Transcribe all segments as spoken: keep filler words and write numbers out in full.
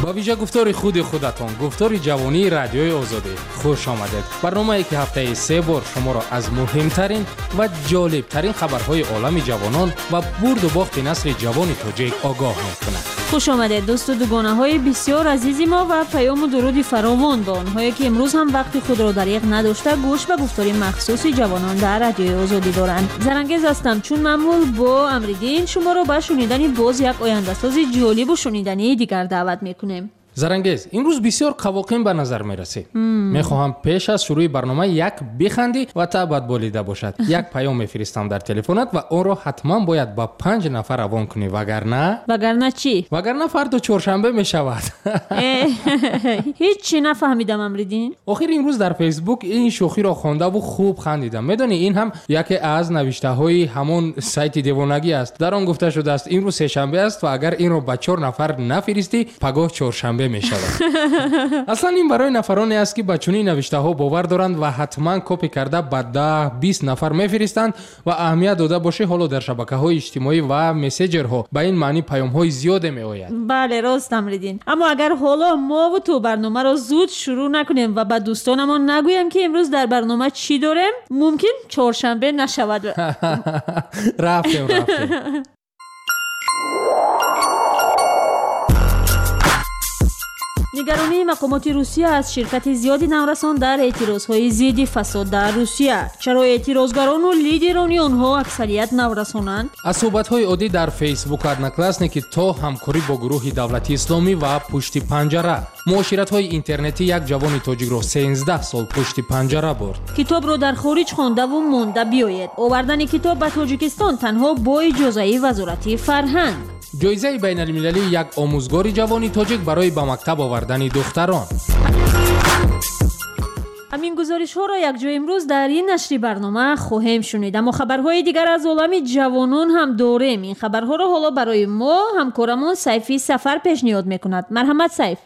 با ویژه گفتار خود خودتان، گفتار جوانی رادیوی آزادی. خوش آمدید. برنامه‌ای که هفته سه بار شما را از مهمترین و جالبترین خبرهای عالم جوانان و برد و باخت نسل جوان تاجیک آگاه می‌کند. خوش آمدید دوست و دوگانه‌های بسیار عزیزی ما و پیام و درود فراوان به آنهایی که امروز هم وقت خود را دریغ نداشته گوش به گفتاری مخصوص جوانان در رادیوی آزادی دارند. زرنگز هستم چون معمول با امریدین شما را به شنیدن باز یک آینده سازی جالب و شنیدنی دیگر دعوت میکنیم. زرنگز امروز بسیار قواقین به نظر میرسی. میخواهم پیش از شروع برنامه یک بخندی و تا بعد بولیده باشد. یک پیام میفرستم در تلفنت و اون رو حتما باید با پنج نفر روان کنی، وگرنه وگرنه چی؟ وگرنه فردا چهارشنبه میشود. هیچ چی نفهمیدم امریدین. آخر امروز در فیسبوک این شوخی را خوانده و خوب خندیدم. میدونی این هم یکی از نوشته های همون سایت دیوانگی است. در آن گفته شده است امروز سه شنبه است و اگر این رو با چهار نفر نفرستی پگاه چهارشنبه می شود. اصلا این برای نفرانی است که با چنین نوشته ها باور دارند و حتما کپی کرده با ده بیست نفر میفرستند و اهمیت داده باشه حالا در شبکه های اجتماعی و مسیجرها با این معنی پیام های زیاد می آید. بله راست امریدین. اما اگر حالا ما و تو برنامه را زود شروع نکنیم و با دوستانمون نگویم که امروز در برنامه چی داریم، ممکن چهارشنبه نشود. رفتیم رفتیم. نگرانی مقامات روسیه از شرکت زیادی نورسان در اعتراضهای ضد فساد در روسیه. چرا اعتراضگران و لیدران آنها اکثریت نورسانند؟ از صحبت‌های عادی در فیسبوک одноклассники که تا همکاری با گروه دولتی اسلامی و پشت پنجره معاشرت‌های اینترنتی یک جوان تاجیک را سیزده سال پشت پنجره برد. کتاب را در خارج خوانده و مانده بیاید. آوردن کتاب به تاجیکستان تنها با اجازه وزارت فرهنگ. جایزه بین المللی یک آموزگار جوانی تاجیک برای به مکتب آوردن دختران. همین گزارش ها را یک جای امروز در این نشری برنامه خواهیم شنید. اما خبرهای دیگر از عالم جوانان هم داریم. این خبرها را حالا برای ما همکارمون سیفی سفر پیشنهاد میکند. مرحمت سیف.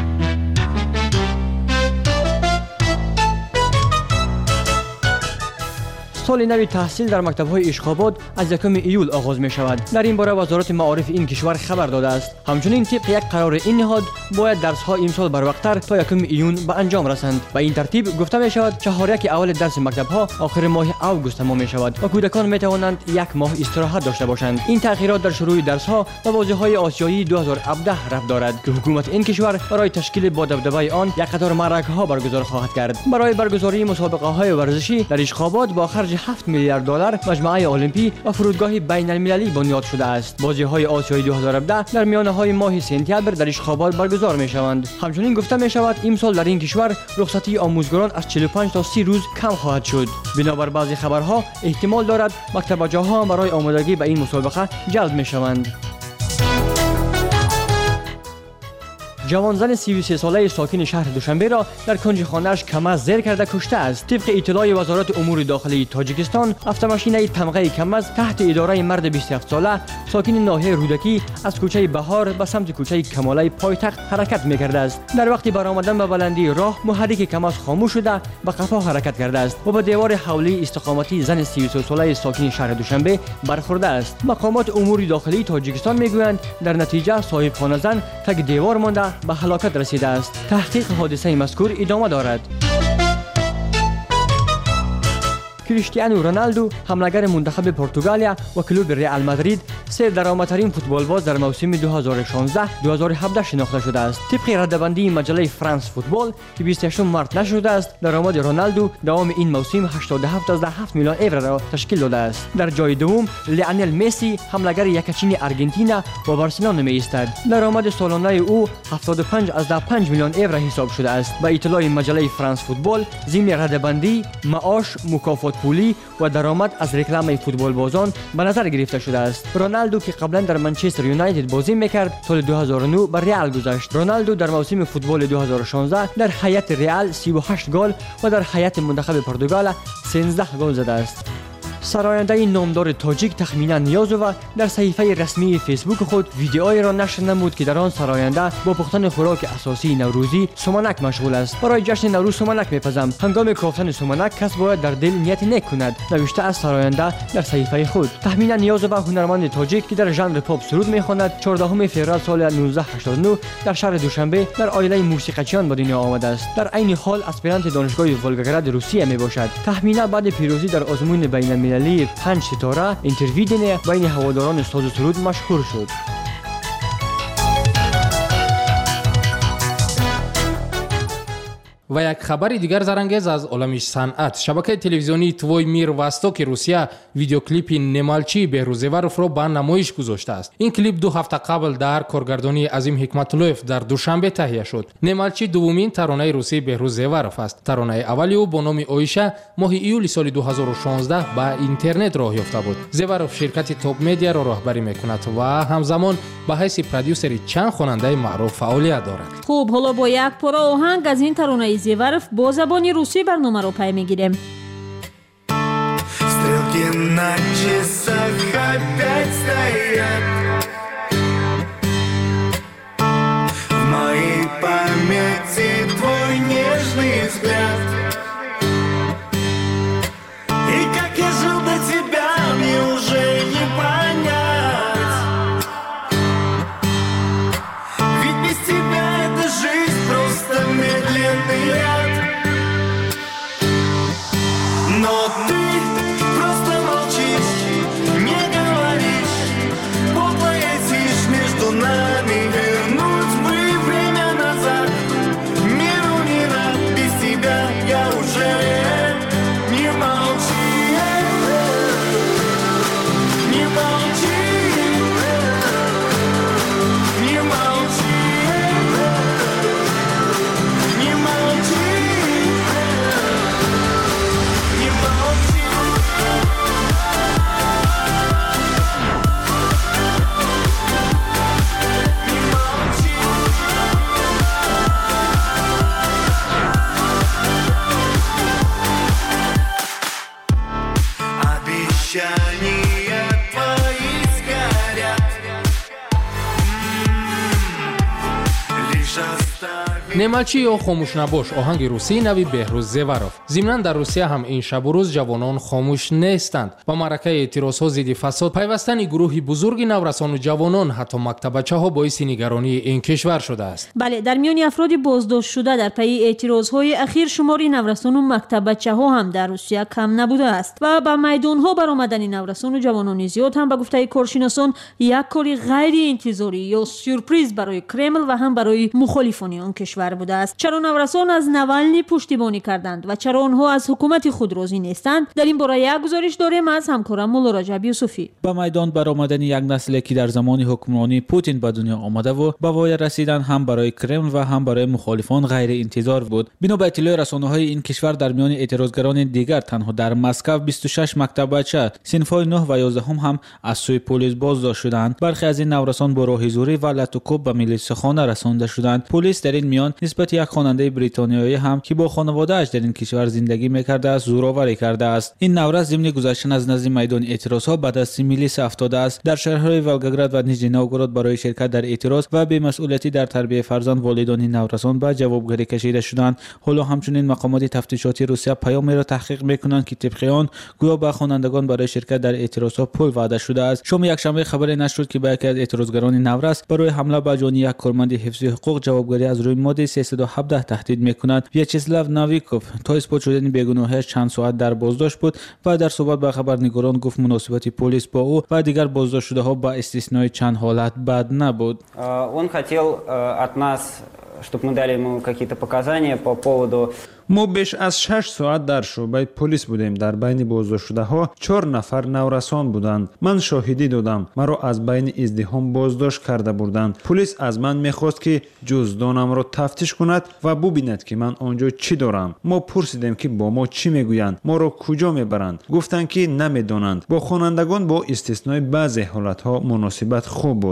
سال نو تحصیل در مکتب‌های اشخاباد از یکم ایول آغاز می شود. در این باره وزارت معارف این کشور خبر داده است. همچنین طبق یک قرار این نهاد باید درس‌ها امسال بروقت‌تر تا یکم ایون به انجام رسند. و این ترتیب گفته می شود چهار یک اول درس مکتب‌ها آخر ماه اوگوست تمام می شود و کودکان می توانند یک ماه استراحت داشته باشند. این تأخیرات در شروع درس‌ها با بازی‌های آسیایی دو هزار و هفده ربط دارد که حکومت این کشور برای تشکیل با دبدبه آن یک قطار معرکه‌ها برگزار خواهد کرد. برای برگزاری مسابقه‌های ورزشی در اشخاباد با خرج هفت میلیارد دلار مجمع المپی و فرودگاه بین المللی بنیاد شده است. بازی‌های آسیایی دو هزار و هفده در میانه‌های ماه سپتامبر در اشخاباد برگزار می‌شوند. همچنین گفته می‌شود امسال در این کشور رخصتی آموزگاران از چهل و پنج تا سی روز کم خواهد شد. بنابر بعضی خبرها احتمال دارد مکتب‌جاها برای آمادگی به این مسابقه جلب می‌شوند. جوان زن سی و سه ساله ساکن شهر دوشنبه را در کنج خانه‌اش کمز زیر کرده کشته است. طبق اطلاع وزارت امور داخلی تاجیکستان، اتوماشین تمغه کمز تحت اداره مرد بیست و هفت ساله ساکن ناحیه رودکی از کوچه بهار به سمت کوچه کماله پایتخت حرکت می‌کرده است. در وقت برآمدن به بلندی راه محرک کمز خاموش شده به قفا حرکت کرده است و به دیوار حولی استقامتی زن سی و سه ساله ساکن شهر دوشنبه برخورده است. مقامات امور داخلی تاجیکستان میگویند در نتیجه صاحب خانه زن تگ دیوار مانده به هلاکت رسیده است. تحقیق حادثه مذکور ادامه دارد. کریستیانو رونالدو حملگر منتخب پرتغالیا و کلوب رئال مادرید سه درآمدترین فوتبالباز در موسم دو هزار و شانزده دو هزار و هفده شناخته شده است. طبق ردبندی مجله فرانس فوتبال که بیست و هشت مارس نشر شده است، درآمد رونالدو دوام این موسم هشتاد و هفت ممیز هفت میلیون یورو را تشکیل داده است. در جای دوم لیونل مسی حملگر یکچین آرژانتین و بارسلونا می ایستد. درآمد سالانه او هفتاد و پنج ممیز پنج میلیون یورو حساب شده است. با اطلاع مجله فرانس فوتبال ضمن ردبندی معاش، مکافات پولی و درآمد از رکلام فوتبال بازان به نظر گرفته شده است. رونالدو که قبلا در منچستر یونایتد بازی میکرد سال دو هزار و نه به رئال گذشت. رونالدو در موسم فوتبال دو هزار و شانزده در هیئت رئال سی و هشت گل و در هیئت منتخب پرتغال سیزده گل زده است. سراینده نامدار تاجیک تخمینا نیازووا در صحیفه رسمی فیسبوک خود ویدیویی را نشر نمود که در آن سراینده با پختن خوراک اساسی نوروزی سومنک مشغول است. برای جشن نوروز سومنک میپزم. هنگام کافتن سومنک کس باید در دل نیت نیک کند، نوشته از سراینده در صحیفه خود. تخمینا نیازووا هنرمند تاجیک که در ژانر پاپ سرود میخواند چهاردهم فوریه سال نوزده هشتاد و نه در شهر دوشنبه در عائله موسیقیچیان به دنیا آمده است. در عین حال اسپرانت دانشگاه ولگاگراد روسیه میباشد. تخمینا بعد پیروزی در آزمون بین المللی پنج ستاره اینترویو دینه بین هواداران ساز و سرود مشهور شد. و یک خبر دیگر زرانگیز از عالم صنعت. شبکه تلویزیونی توی میر واستوک روسیه ویدیو کلیپ نمالچی بهروزیوارف را به نمایش گذاشته است. این کلیپ دو هفته قبل در کارگردانی عظیم حکمت‌اللویف در دوشنبه تهیه شد. نمالچی دومین ترانه روسی بهروزیوارف است. ترانه اولی او با نام اویشا ماه ایول سال دو هزار و شانزده به اینترنت راه یافته بود. زیوارف شرکت توپ مدیا را راهبری میکند و همزمان به حیث پرودیوسر چند خواننده معروف فعالیت دارد. خوب، حالا با یک پاره آهنگ از این ترانه زیوارف با زبان روسی برنامه رو پی میگیریم. Стрелки на часах опять стоят. В моей памяти твой нежный взгляд. И как я жил до тебя, мне уже не понять. Ведь без тебя эта жизнь просто медленный ряд. Но ты просто молчишь, не говоришь, подло летишь между нами. Вернуть бы время назад, миру не рад. Без тебя я уже не молчи, не молчи, не молчи, не молчи. Обещания твои сгорят. Лишь оставь. نمالچی یا خاموش نباش آهنگ روسی نوی بهروزیوارف. ضمناً در روسیه هم این شب و روز جوانان خاموش نیستند. با معرکه اعتراض‌ها ضد فساد پیوستن گروهی بزرگی نورسان و جوانان حتی مکتبچه‌ها باعث نگرانی این کشور شده است. بله، در میان افراد بازداشت شده در پی اعتراض‌های اخیر شماری نورسان و مکتبچه‌ها هم در روسیه کم نبوده است و با میدان‌ها برآمدن نورسان و جوانان زیاد هم به گفته کارشناسان یک کاری غیر انتظاری یا سورپرایز برای کرمل و هم برای مخالفان آن کشور بوده است. چرا نورسان از نوالنی پشتیبانی کردند و چرا آنها از حکومت خود راضی نیستند؟ در این باره یک گزارش داریم از همکارم مولا رجب یوسفی. با میدان برآمدن یک نسلی که در زمان حکمرانی پوتین به دنیا آمده و به وای رسیدن هم برای کرمل و هم برای مخالفان غیر انتظار بود. بنا به اطلاع رسانه‌های این کشور در میان اعتراضگران دیگر تنها در مسکو بیست و شش مکتب بچه صنف‌های نه و یازده هم, هم از سوی پلیس بازداشت شدند. برخی از این نورسان با راه زوری و لطوکوب به میلیسخانه رسانده شدند. پلیس در این میان نسبت یک خواننده بریتانیایی هم که با خانواده‌اش در این کشور زندگی می‌کرده است زورآوری کرده است. این نورس ضمن گذشتن از نزد میدان اعتراض‌ها به دست میلیس افتاده است. در شهرهای ولگاگراد و نیژنی نوگورود برای شرکت در اعتراض و بی‌مسئولیتی در تربیت فرزند والدان نورسان به جوابگری کشیده شدند. حالا همچنین مقامات تفتیشاتی روسیه پیامی را تحقیق می‌کنند که طبق آن گویا به خوانندگان برای شرکت در اعتراض‌ها پول وعده شده است. شام یکشنبه خبری نشر شد که به یکی از اعتراضگران نورس برای حمله به جان یک کارمند حفظی حقوق جوابگری از روی ماده سیصد و هفده تهدید می‌کند. ویاچسلاو ناویکوف تا اثبات شدن بیگناهی‌اش چند ساعت در بازداشت بود و در صحبت با خبرنگاران گفت مناسبت پلیس با او و دیگر بازداشت شده‌ها با استثنای چند حالت بد نبود. Он хотел от нас, чтобы мы дали ему какие-то показания по поводу. ما بیش از شش ساعت در شعبه پلیس بودیم. در بین بازداشت شده ها چهار نفر نورسان بودند. من شاهدی دادم. مرا از بین ازدحام بازداشت کرده بودند. پلیس از من میخواست که جزدانم را تفتیش کند و ببیند که من آنجا چی دارم. ما پرسیدیم که با ما چی میگویند، ما را کجا میبرند. گفتند که نمیدانند. با خوانندگان با استثنای بعضی حالت ها مناسبت خوب بود.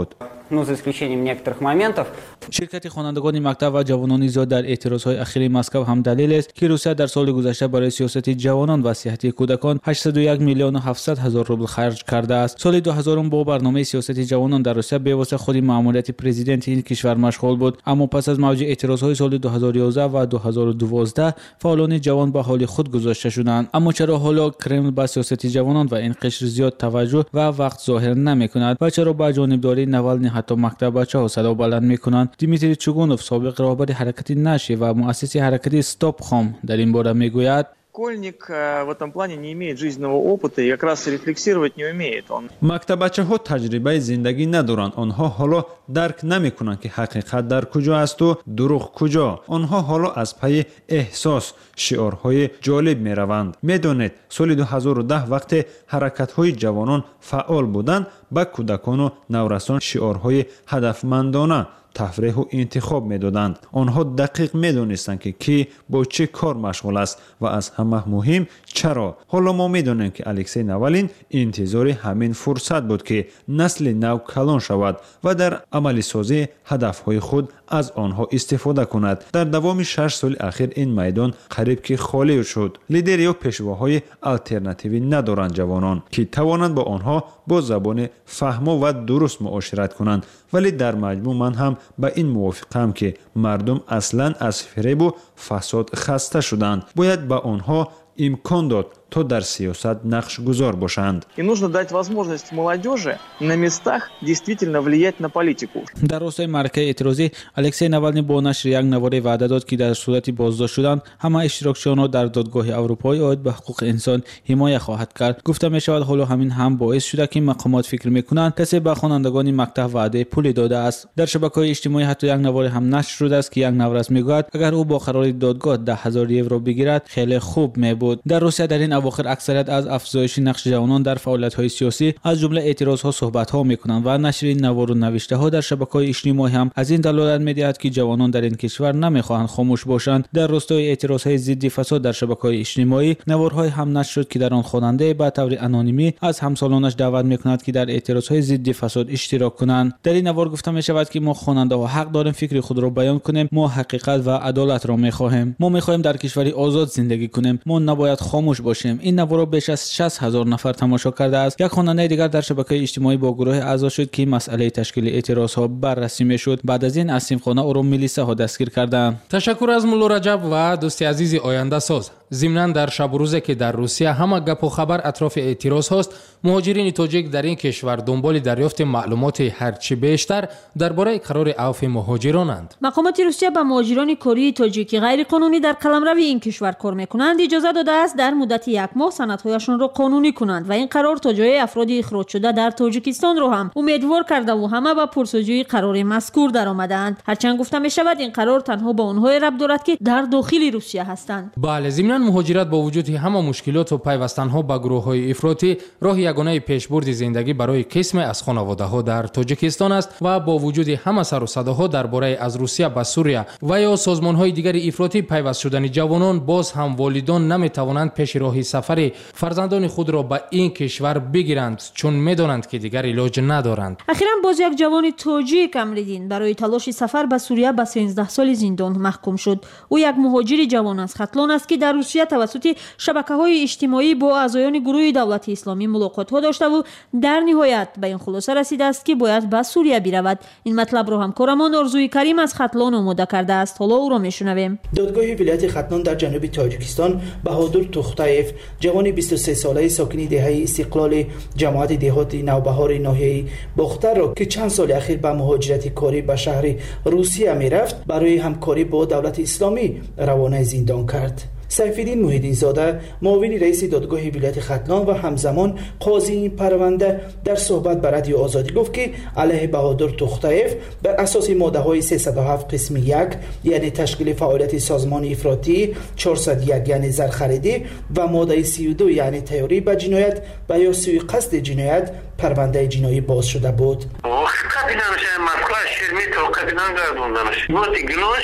ну, за исключением некоторых моментов. شرکت خوانندگان مکتب و جوانان زیاد در اعتراضهای اخیر مسکو هم دلیل است که روسیه در سال گذشته برای سیاست جوانان و صحت کودکان هشتصد و یک میلیون و هفتصد هزار روبل خرج کرده است. سال دو هزار با برنامه سیاست جوانان در روسیه به واسطه خود مأموریت پرزیدنت این کشور مشغول بود، اما پس از موج اعتراضهای سال دو هزار و یازده و دو هزار و دوازده فعالان جوان به حال خود گذاشته شدند. اما چرا حالا کرمل به سیاست جوانان و این قشر زیاد توجه و وقت ظاهر نمی‌کند و چرا با جانبداری نوالنی حتی مکتب بچه‌ها صدا بلند می‌کنند؟ دیمیتری چوگونوف، سابق رهبر حرکت نشی و مؤسس حرکت استاپ خام، در این باره میگوید Школьник в этом плане не имеет жизненного опыта и как раз рефлексировать не умеет. Он مکتبچه‌ها تجربه زندگی ندارند. آنها حالا درک نمی‌کنند که حقیقت در کجا است و دروغ کجا. آنها حالا از پی احساس شعارهای جالب می‌روند. می‌دانید سال دو هزار و ده وقتی حرکت‌های جوانان فعال بودند، با کودکان و نورسان شعارهای هدفمندانه تفریح و انتخاب میدادند. آنها دقیق میدانستند که کی با چه کار مشغول است و از همه مهم چرا. حالا ما میدانیم که الکسی نوالین انتظار همین فرصت بود که نسل نو کلان شود و در عملی سازی هدفهای خود از آنها استفاده کند. در دوام شش سال اخیر این میدان قریب که خالی شد. لیدر یا پیشواهای آلترناتیوی ندارند جوانان که توانند با آنها با زبان فهم و درست معاشرت کنند. ولی در مجموع من هم با این موافقم که مردم اصلا از فریب و فساد خسته شدند. باید با آنها امکان داد تا در سیاست نقش گذار باشند. И нужно дать возможность молодежи на местах действительно влиять на политику. در راستای معرکه اعتراضی الکسی نوالنی با نشر یک نواره وعده داد که در صورت بازداشت شدن همه اشتراکچیان را در دادگاه اروپایی عاید به حقوق انسان حمایت خواهد کرد. گفته می شود حالا همین هم باعث شده که مقامات فکر میکنند کسی به خوانندگان مکتب وعده پول داده است. در شبکه‌های اجتماعی حتی یک نواره هم نشر شده است که یک نورس میگوید اگر او با قرار دادگاه ده هزار یورو بگیرد خیلی خوب می بود. در روسیه در این اواخر اکثریت از افزایش نقش جوانان در فعالیت‌های سیاسی از جمله اعتراض‌ها صحبت‌ها می‌کنند و نشر این نوار و نوشته‌ها در شبکه‌های اجتماعی هم از این دلالت می‌دهد که جوانان در این کشور نمی‌خواهند خاموش باشند. در راستای اعتراض‌های ضد فساد در شبکه‌های اجتماعی نوارهای هم نشر شد که در آن خواننده به طور انونیمی از همسالانش دعوت می‌کند که در اعتراض‌های ضد فساد اشتراک کنند. در این نوار گفته می‌شود که ما خواننده‌ها حق داریم فکر خود را بیان کنیم، ما حقیقت و عدالت را می‌خواهیم، ما می‌خواهیم در کشوری آزاد زندگی کنیم، ما نباید خاموش باشیم. این نوار را بیش از شصت هزار نفر تماشا کرده است. یک خواننده دیگر در شبکه اجتماعی با گروه اعضا شد که مسئله تشکیل اعتراضها بررسی میشد. بعد از این از سیمخانه او را میلیسه ها دستگیر کردند. تشکر از مولو رجب و دوستی عزیز آینده ساز. ضمناً در شب و روزی که در روسیه همه گپ و خبر اطراف اعتراض هست، مهاجرین تاجیک در این کشور دنبال دریافت معلومات هرچی بیشتر درباره قرار عفو مهاجرانند. مقامات روسیه به مهاجران کره تاجیکی غیر قانونی در قلمرو این کشور کار میکنند اجازه داده است در مدت یک ماه سندهایشان را قانونی کنند و این قرار تا جای افراد اخراج شده در تاجیکستان را هم امیدوار کرده و همه به پرسجوی قرار مذکور درآمدند. هرچند گفته می شود این قرار تنها با آنها ربط دارد که در داخل روسیه هستند. بله، ضمناً مهاجرت با وجود همه مشکلات و پیوستنها به گروه‌های افراطی راه یگانه پیشبرد زندگی برای قسم از خانواده‌ها در تاجیکستان است و با وجود همه سر و صداها درباره از روسیه به سوریه و یا سازمان‌های دیگر افراطی پیوست شدن جوانان، باز هم والدان نمی‌توانند پیش راه سفر فرزندان خود را به این کشور بگیرند چون می‌دانند که دیگر علاج ندارند. اخیراً باز یک جوان تاجیک امریدین برای تلاش سفر به سوریه به سیزده سال زندان محکوم شد. او یک مهاجر جوان از ختلان است که در روسیه توسط شبکه‌های اجتماعی با اعضایان گروه دولت اسلامی ملاقات‌ها داشته و در نهایت به این خلاصه رسیده است که باید به سوریه برود. این مطلب را همکارمان آرزوی کریم از ختلان آماده کرده است. حالا او را میشنویم. دادگاه ولایت ختلان در جنوب تاجیکستان بهادر توختایف، جوان بیست و سه ساله ساکن دهه استقلال جماعت دهات نوبهار ناحیه باختر را که چند سال اخیر به مهاجرت کاری به شهر روسیه میرفت برای همکاری با دولت اسلامی روانه زندان کرد. سیفالدین محیدین زاده، معاون رئیس دادگاه ولایت ختلان و همزمان قاضی این پرونده، در صحبت با رادیو آزادی گفت که علیه بهادر توختایف بر اساس ماده های سیصد و هفت قسم یک یعنی تشکیل فعالیت سازمان افراطی، چهارصد و یک یعنی زرخریدی و ماده سی و دو یعنی تیاری به جنایت و یا سوء قصد جنایت پرونده جنایی باز شده بود.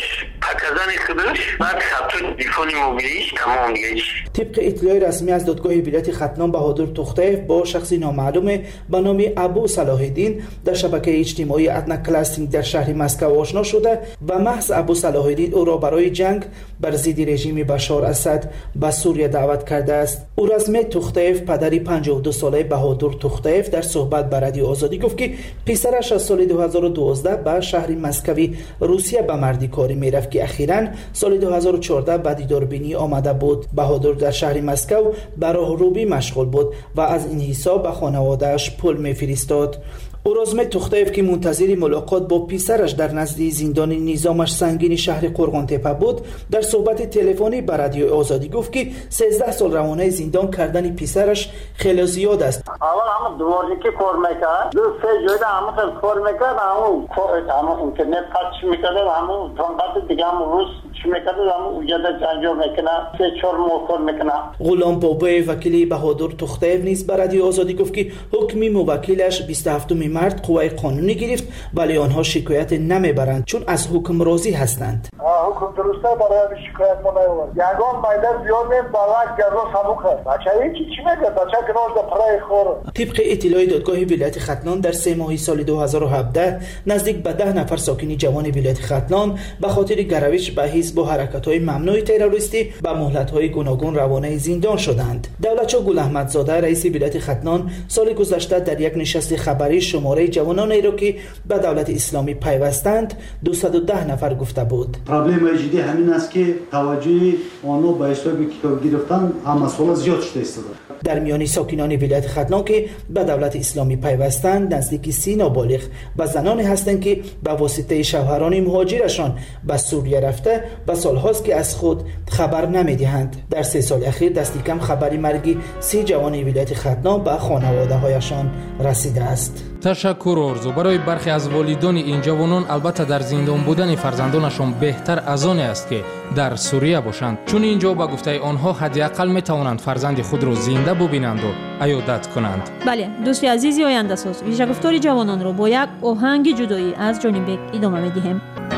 показаний خودش بعد خط تلفن موبیلیش تمام دیگه. طبق اطلاع رسمی از دادگاه ولایت ختلان بهادر توختیف با شخصی نامعلوم به نام ابو صلاح الدین در شبکه اجتماعی ادنا کلاستینگ در شهر مسکو آشنا شده و محض ابو صلاح الدین او را برای جنگ بر ضد رژیم بشار اسد به سوریه دعوت کرده است. او رسمی توختیف پدری پنجاه و دو ساله بهادر توختیف در صحبت با رادیو آزادی گفت که پسرش از سال دو هزار و دوازده به شهر مسکوی روسیه به مردی کاری میرفت که اخیراً سال دو هزار و چهارده به دیداربینی آمده بود. بهادر در شهر مسکو به راهروبی مشغول بود و از این حساب به خانواده‌اش پول می‌فرستاد. اورازم توختیف که منتظر ملاقات با پسرش در نزد زندان نظامش سنگین شهر قرغان تپه بود در صحبت تلفنی با رادیو آزادی گفت که سیزده سال روانه زندان کردن پسرش خیلی زیاد است. اول هم دوباره که کار میکرد دو سه جویده همون کار میکرد همون همون اینترنت پچ میکرد همون تانقات دیگه همون روز چی میکرد همون اوجده جنجور میکنه سه چهار ماه کار میکنه. غلام بابای وکیل بهادر توختیف نیز با رادیو آزادی گفت که حکمی موکلش بیست و هفتم مرد قوه قانونی گرفت ولی آنها شکایت نمیبرند چون از حکم راضی هستند. حکم درسته برای شکایت ما نمیبرند. یگان مایده زیاد نیم باید گذار سمو کرد. بچه هیچی چی میگه؟ بچه کنار در پرای خور. طبق اطلاع دادگاه ولایت ختلان در سه ماهی سال دو هزار و هفده نزدیک به ده نفر ساکن جوان ولایت ختلان به خاطر گروش به حزب و حرکت‌های ممنوع تروریستی به مهلت‌های گوناگون روانه زندان شدند. دولتشاه گل احمدزاده رئیس ولایت ختلان سال گذشته در یک نشست خبری شماره جوانانی را که به دولت اسلامی پیوستند دویست و ده نفر گفته بود. پرابلم جدی همین است که توجه آنها به حساب کتاب گرفتن هم مسئله زیاد شده است. در میان ساکنان ولایت ختلان که به دولت اسلامی پیوستند نزدیک سی نابالغ و زنانی هستند که به واسطه شوهران مهاجرشان به سوریه رفته و سالهاست که از خود خبر نمیدهند. در سه سال اخیر دست کم خبری مرگ سی جوان ولایت ختلان به خانواده هایشان رسیده است. تشکر آرزو. برای برخی از والدان این جوانان البته در زندان بودن فرزندانشان بهتر از آن است که در سوریه باشند، چون اینجا با گفته آنها حداقل میتوانند فرزند خود را زنده ببینند و عیادت کنند. بله دوستی عزیزی آینده ساز ویژه گفتار جوانان رو با یک آهنگ جدایی از جانی بک ادامه میدیم.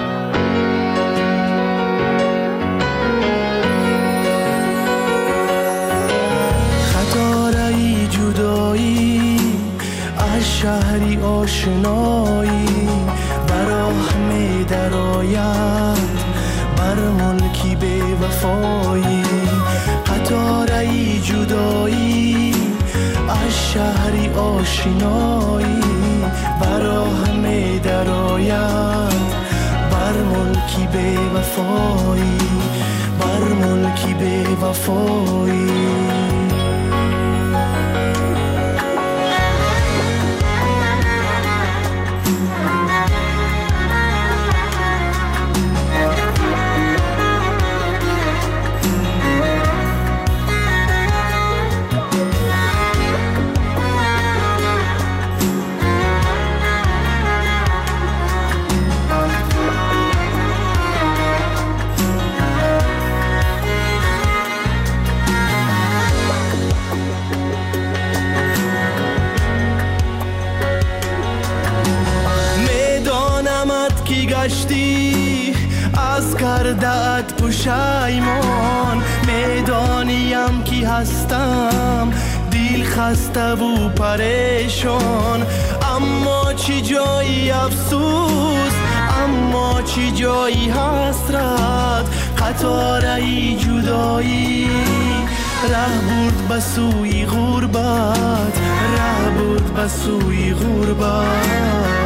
خطاره جدایی از شهری آشنایی براه می درآید بر ملکی بی وفایی. خطاره جدایی از شهری آشنایی براه می درآید بر ملکی بی وفایی بر ملکی بی وفایی. از کردت پشیمان میدانیم کی هستم دل خسته و پریشان اما چی جایی افسوس اما چی جایی حسرت قطاره جدایی ره برد به سوی غربت ره برد به سوی غربت.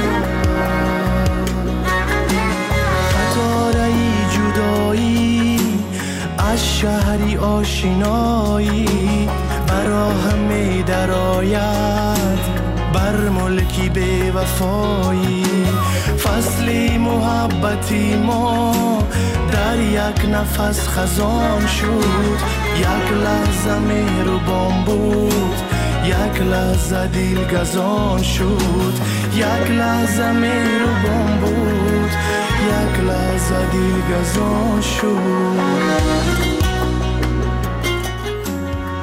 از شهری آشنایی براه می درآید بر ملکی بی وفایی. فصل محبتی ما در یک نفس خزان شد یک لحظه مهربان بود یک لحظه دلگزان شد یک لحظه مهربان بود یک لحظه دلگزان شد.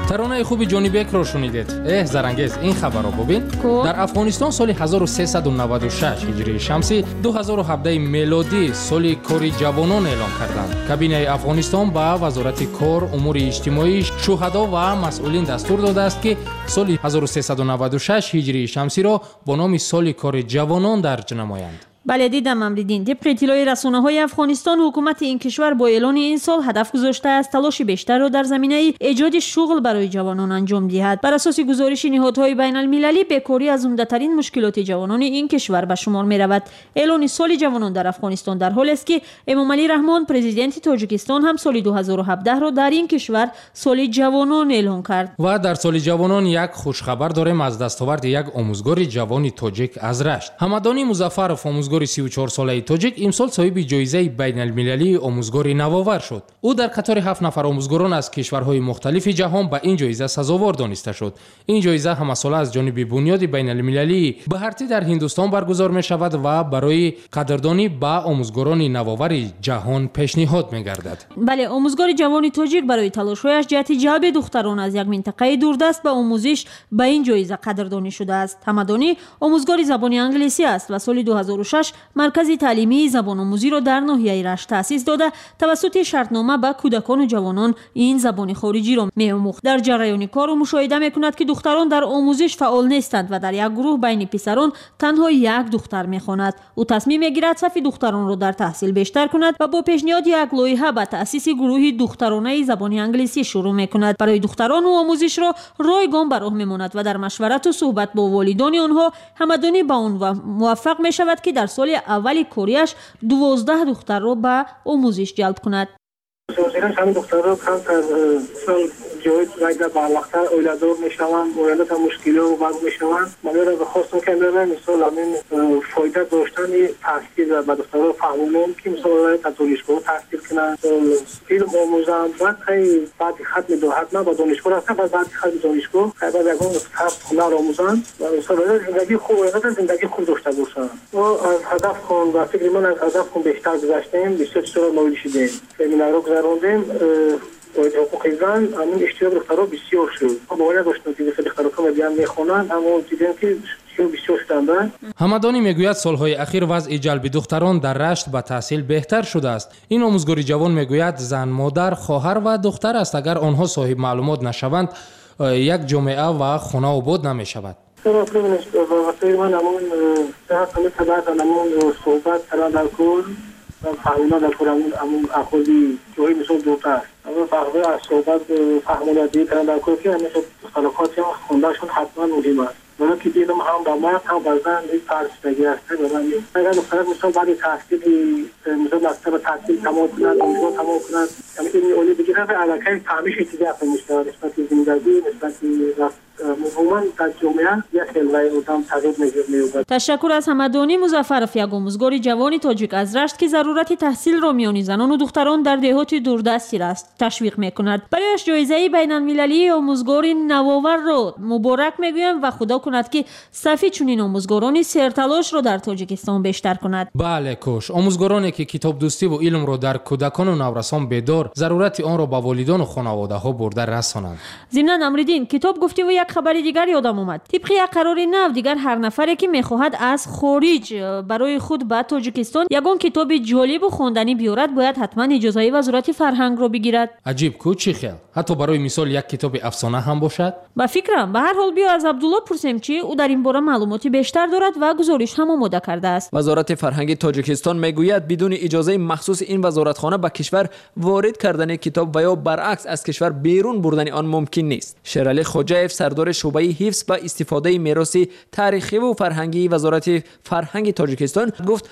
ترانه خوبی جونی بک رو شنیدید. اه زرنگیز این خبر رو ببین. در افغانستان سال هزار و سیصد و نود و شش هجری شمسی دو هزار و هفده میلادی سال کاری جوانان اعلام کردند. کابینه افغانستان با وزارت کار، امور اجتماعی، شهدا و مسئولین دستور داده است که سال هزار و سیصد و نود و شش هجری شمسی را با نام سال کار جوانان درج نمایند. بله دیدم امریدین. طبق اطلاع رسانه‌های افغانستان حکومت این کشور با اعلان این سال هدف گذاشته است تلاش بیشتر را در زمینه ایجاد شغل برای جوانان انجام دهد. بر اساس گزارش نهادهای بین المللی بیکاری از عمده‌ترین مشکلات جوانان این کشور به شمار می‌رود. اعلان سال جوانان در افغانستان در حالی است که امامعلی رحمان پرزیدنت تاجیکستان هم سال دو هزار و هفده را در این کشور سال جوانان اعلان کرد. و در سال جوانان یک خوشخبر داریم از دستاورد یک آموزگار جوان تاجیک از رشت. حمدانی مظفرов آموزگار سی و چهار ساله تاجیک امسال صاحب جایزه بین المللی آموزگار نوآور شد. او در قطار هفت نفر آموزگاران از کشورهای مختلف جهان به این جایزه سزاوار دانسته شد. این جایزه همساله از جانب بنیاد بین المللی به هرتی در هندوستان برگزار می شود و برای قدردانی به آموزگاران نوآور جهان پیشنهاد می گردد. بله، آموزگار جوان تاجیک برای تلاش‌هایش جهت جلب دختران از یک منطقه دوردست به آموزش به این جایزه قدردانی شده است. حمدانی آموزگار زبان انگلیسی است و سال دو هزار و شش مرکز تعلیمی زبان آموزی را در ناحیه رشت تأسیس داده توسط شرطنامه به کودکان و جوانان این زبان خارجی را می‌آموخت. در جریان کار مشاهده می‌کند که دختران در آموزش فعال نیستند و در یک گروه بین پسران تنها یک دختر می‌خواند. او تصمیم می‌گیرد صف دختران را در تحصیل بیشتر کند و با پیشنهاد یک لایحه به تأسیس گروهی دخترانه زبان انگلیسی شروع می‌کند. برای دختران و آموزش را رایگان به راه می‌ماند و در مشورت و صحبت با والدان آنها حمدانی با آن موفق می‌شود که در سال اولی کوریاش دوازده دختر را به آموزش جلب کند. ظاهرا همین دخترها کمتر سال جای وقت بالاتر اولادور میشوند، اولاد هم مشکلی و بعد میشوند. من را به خواستم که ببینم مثلا همین فایده داشتن تحصیل و دخترها فهمونم که مثلا در دانشگاه تحصیل کنن، فیلم آموزند و خیلی بعد ختم دو حتما با دانشگاه رفتن و بعد ختم دانشگاه بعد از اون هفت هنر آموزند و مثلا زندگی خوب و زندگی خوب داشته باشند. و از هدف خون و فکر من از هدف خون بیشتر گذشتیم، بسیار چیزا نویل شدیم. فمینارو گذروندیم باید حقوق زن همین اشتراک دخترها بسیار شد. ما باید داشتیم که مثل دخترها که بیان میخونن اما دیدیم که بسیار شدند. حمدانی میگوید سالهای اخیر وضع جلب دختران در رشت به تحصیل بهتر شده است. این آموزگار جوان میگوید زن، مادر، خواهر و دختر است. اگر آنها صاحب معلومات نشوند یک جامعه و خانه آباد نمیشود. سر پرونش واسه من همون صحت همه تبعت همون صحبت سرا در کل و فهمینا در کل همون همون اخوزی جایی مثل دوتا است. اما فهمه از صحبت فهمونا دید در کل که همیشه خلقاتی هم خوندهشون حتما مهم است. ولی که دیدم هم با مرد هم با زن این پرستگی هسته به من نیست. اگر دخترک مثلا بعد تحصیلی مثلا مکتب تحصیل تمام کند، دانشگاه تمام کند، یعنی این اولی بگیره و علاقه فهمیش اتجاه میشه نسبت به زندگی، نسبت به مهمان در جامعه یک خیلی اونم تغییر می‌یابد. تشکر از حمدانی مظفرов یک آموزگار جوان تاجیک از رشت که ضرورت تحصیل را میان زنان و دختران در دهات دوردستی است تشویق می‌کند. برایش جایزه بین المللی آموزگار نوآور را مبارک می‌گویم و خدا کند که صف چنین آموزگارانی سرتلاش را در تاجیکستان بیشتر کند. بله کوش، آموزگارانی که کتاب دوستی و علم را در کودکان و نورسان بیدار ضرورت آن را با والدان و خانواده‌ها برده رسانند. ضمن امریدین کتاب گفتی و یک خبر دیگر یادم اومد. طبق یک قرار نو دیگر هر نفری که میخواهد از خارج برای خود به تاجیکستان یگان کتاب جالب و خواندنی بیارد باید حتما اجازه وزارت فرهنگ را بگیرد. عجیب کو چی خیال؟ حتی برای مثال یک کتاب افسانه هم باشد؟ با فکرم به هر حال بیا از عبدالله پرسیم چی او در این باره معلوماتی بیشتر دارد و گزارش هم آماده کرده است. وزارت فرهنگ تاجیکستان میگوید بدون اجازه مخصوص این وزارتخانه به کشور وارد کردن کتاب و یا برعکس از کشور بیرون بردن آن ممکن نیست. شیرعلی خواجه‌اف سردار شعبه حفظ و استفاده میراث تاریخی و فرهنگی وزارت فرهنگ تاجیکستان گفت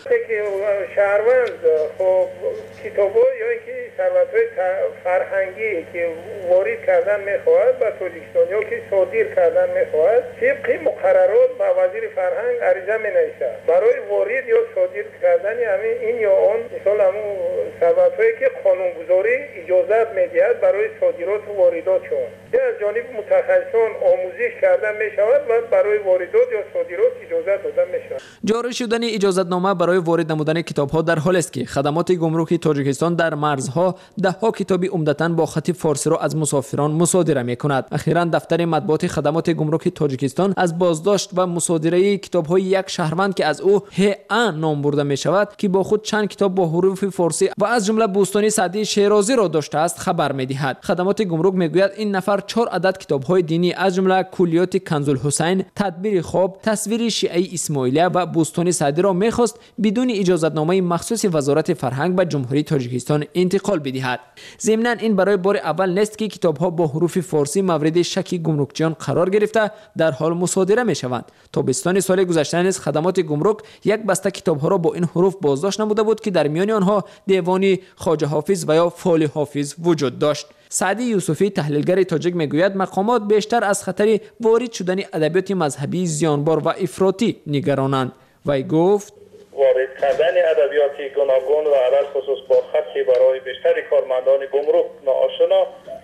شهروند خب کتابو یا اینکه ثروت‌های فرهنگی که وارد کردن میخواهد با تاجیکستان یا که صادر کردن میخواهد طبق مقررات با وزیر فرهنگ عریضه مینویسد برای وارد یا صادر کردن همین این یا آن مثلا همون ثروت‌هایی که قانونگذاری اداره اجازت میدهد برای صادرات و وارداتشون. از جانب متخصصان آموزش کردن میشود و برای واردات یا صادرات اجازت دادن میشود. جاری شدن اجازتنامه برای وارد نمودن کتاب‌ها در حالی است که خدمات گمرکی تاجیکستان در مرزها ده‌ها کتاب عمدتاً با خط فارسی را از مسافران مصادره می‌کند. اخیراً دفتر مطبوعات خدمات گمرکی تاجیکستان از بازداشت و مصادره کتاب‌های یک شهروند که از او ه‌ا نام برده می‌شود که با خود چند کتاب با حروف فارسی و از جمله بوستانی سعدی شیرازی را داشته است خبر می‌دهد. خدمات گمرک می‌گوید این نفر چهار عدد کتاب‌های دینی از جمله کلیات کنزالحسین، تدبیر خواب، تصویر شیعه اسماعیلیه و بوستانی سعدی را می‌خواست بدون اجازتنامه مخصوص وزارت فرهنگ به جمهوری تاجیکستان انتقال بدهد. ضمناً این برای بار اول نیست که کتاب‌ها با حروف فارسی مورد شک گمرکچیان قرار گرفته در حال مصادره می‌شوند. تابستان سال گذشته نیز خدمات گمرک یک بسته کتاب‌ها را با این حروف بازداشت نموده بود که در میان آنها دیوان خواجه حافظ و یا فال حافظ وجود داشت. سعدی یوسفی تحلیلگر تاجیک میگوید مقامات بیشتر از خطر وارد شدن ادبیات مذهبی زیانبار و افراطی نگرانند. وی گفت وارد کردن ادبیات گوناگون و علل خصوص با خطی برای بیشتر کارمندان گمرک ناآشنا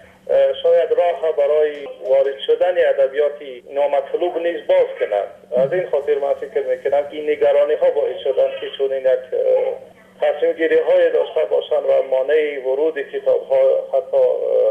شاید راه برای وارد شدن ادبیات نامطلوب نیز باز کنند. از این خاطر من فکر میکنم که این نگرانی ها باعث شدن که چون این یک تصمیم گیری های داشته باشند و مانع ورود کتاب ها حتی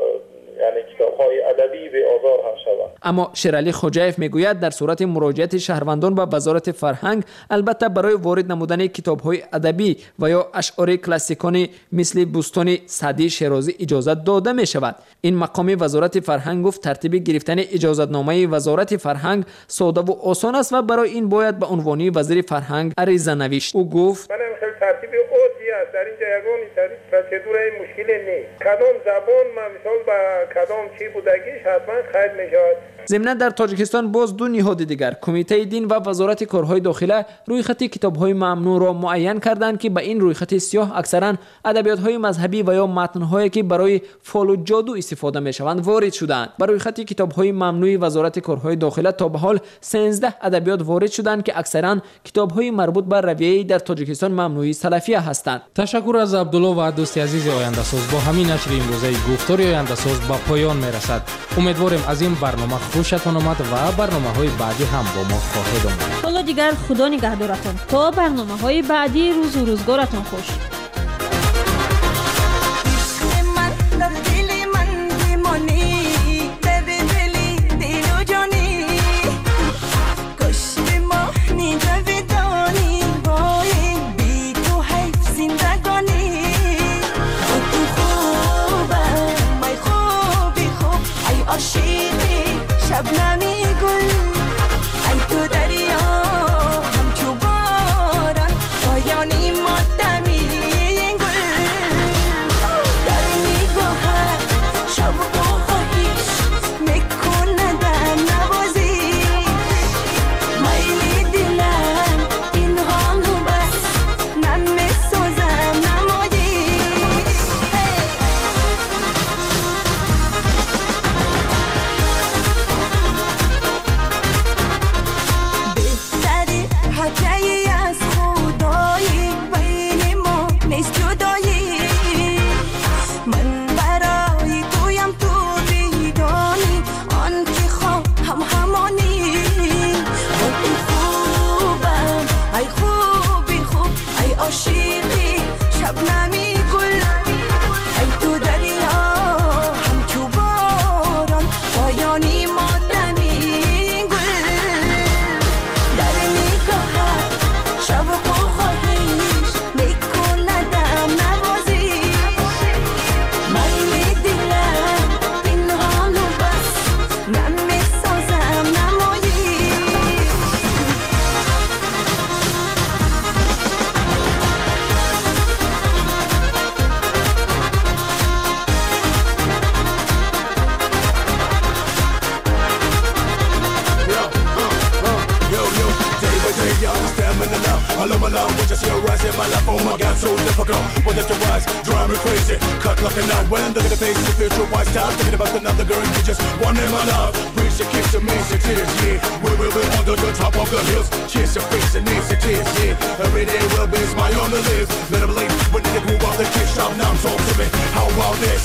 یعنی کتاب های ادبی به آزار هم شوند. اما شیرعلی خوجایف میگوید در صورت مراجعت شهروندان به وزارت فرهنگ البته برای وارد نمودن کتاب های ادبی و یا اشعار کلاسیکانی مثل بوستان سعدی شیرازی اجازت داده می شود. این مقام وزارت فرهنگ گفت ترتیب گرفتن اجازتنامه وزارت فرهنگ ساده و آسان است و برای این باید به عنوان وزیر فرهنگ عریضه نوشت. او گفت ترتیب عادی است، در اینجا یگانی پروسدور مشکلی نیست. کدام زبان مثال با کدام چی بودگیش حتما خرید میشود. ضمناً در تاجیکستان باز دو نهاد دیگر کمیته دین و وزارت کارهای داخله روی خط کتاب‌های ممنوع را معین کردند که به این روی خط سیاه اکثرا ادبیات‌های مذهبی و یا متن‌هایی که برای فال و جادو استفاده می‌شوند وارد شدند. بر روی خط کتاب‌های ممنوع وزارت کارهای داخله تا به حال سیزده ادبیات وارد شدند که اکثرا کتاب‌های مربوط به رویه در تاجیکستان ممنوعی سلفیه هستند. تشکر از عبدالله و دوستی عزیز آینده‌ساز. با همین نشر امروزه گفتار آینده‌ساز به پایان می‌رسد. امیدواریم از این برنامه خوشتان آمد و برنامه‌های بعدی هم با ما خواهید آمد. حالا دیگر خدا نگهدارتان تا برنامه‌های بعدی. روز و روزگارتان خوش. شبنمی گل ای تو دریا همچو باران پایانی ماتمی terrorizing my life, oh my God, so difficult. But if the wise drive me crazy, cut like a knife. When look at the face of the future, why stop thinking about another girl? You just one in my love. Reach the kiss of me, it is, yeah. We will be under the top of the hills. Kiss your face and it's it is, yeah. Every day will be a smile on the lips. Better believe when they move out the kiss shop. Now I'm talking to me. How about this?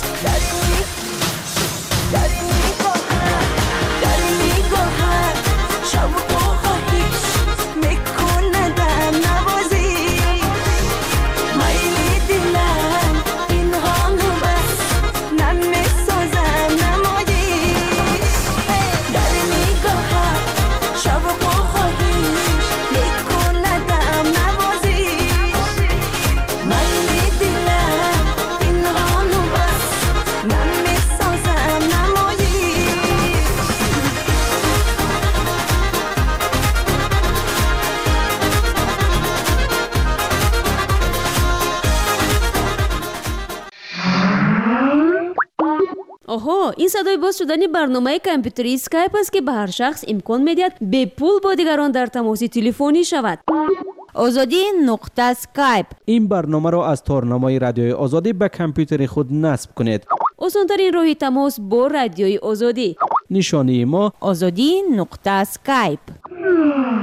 آها این صدای باز شدن برنامه کامپیوتری اسکایپ است که به هر شخص امکان میدهد به پول با دیگران در تماس تلفنی شود. آزادی نقطه اسکایپ. این برنامه را از تارنمای رادیوی آزادی به کامپیوتر خود نصب کنید. آسان‌ترین راه تماس با رادیوی آزادی. نشانی ما آزادی نقطه اسکایپ.